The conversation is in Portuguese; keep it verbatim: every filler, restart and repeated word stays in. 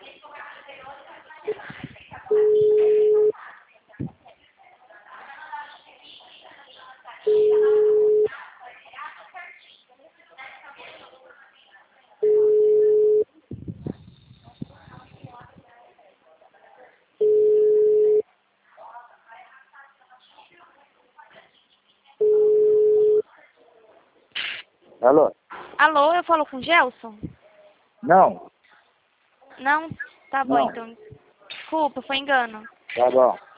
Alô? Alô, eu falo com o Gelson? Não. Não? Tá bom, Não. então. Desculpa, foi engano. Tá bom.